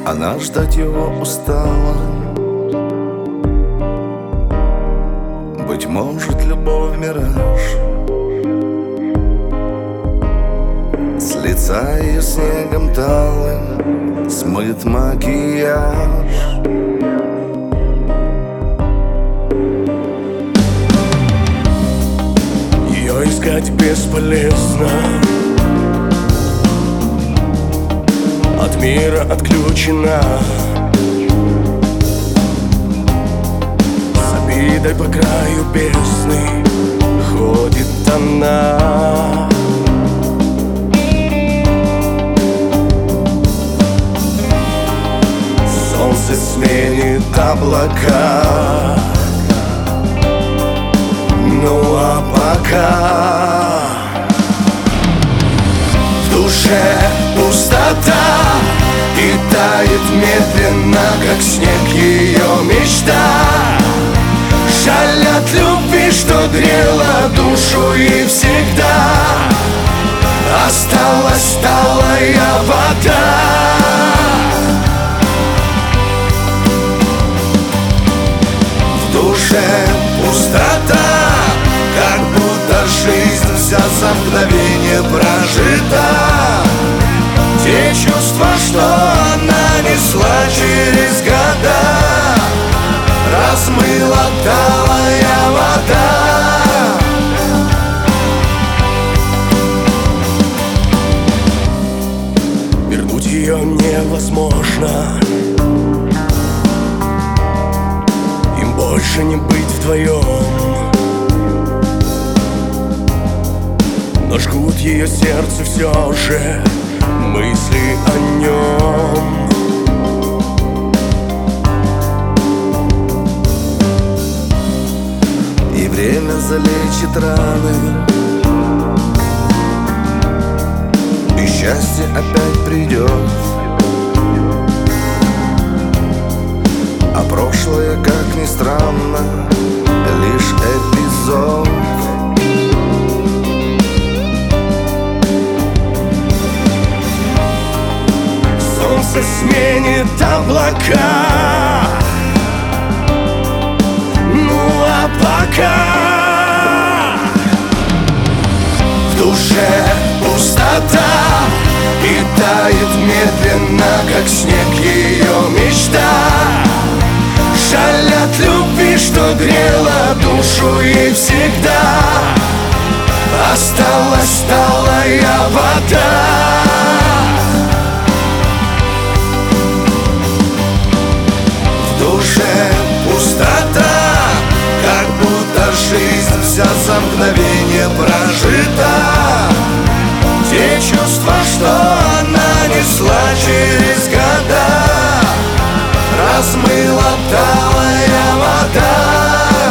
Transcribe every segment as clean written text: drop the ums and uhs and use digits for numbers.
Она ждать его устала. Быть может, любовь — мираж. С лица ее снегом талым смыт макияж. Ее искать бесполезно, от мира отключена. С обидой по краю бездны ходит она. Солнце сменит облака. Ну а пока в душе пустота, и тает медленно, как снег, ее мечта. Жаль от любви, что грела душу, и всегда осталась талая вода. В душе пустота, как будто жизнь вся за мгновение прожита. Те чувства, что она несла через года, размыла талая вода. Вернуть ее невозможно, им больше не быть вдвоем. Но жгут ее сердце все же мысли о нем. И время залечит раны, и счастье опять придет. А прошлое, как ни странно, лишь эпизод. Солнце сменит облака. Ну а пока в душе пустота, и тает медленно, как снег, ее мечта. Жаль от любви, что грела душу, и всегда осталась талая вода. Пустота, как будто жизнь вся за мгновение прожита. Те чувства, что она несла через года, размыла талая вода.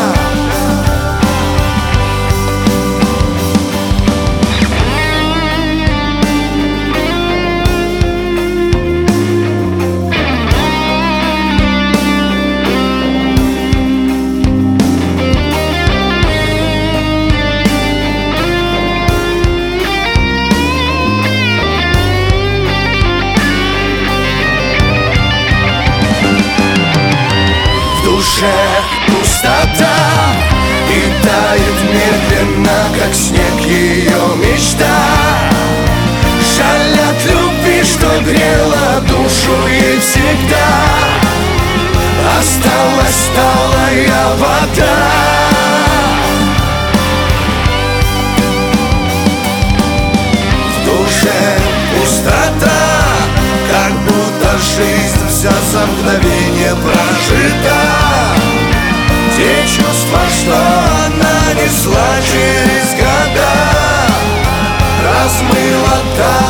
Пустота, и тает медленно, как снег, ее мечта. Жаль от любви, что грела душу, и всегда осталась талая вода. В душе пустота, как будто жизнь вся за мгновение прожита. Те чувства, что она несла через года, размыла.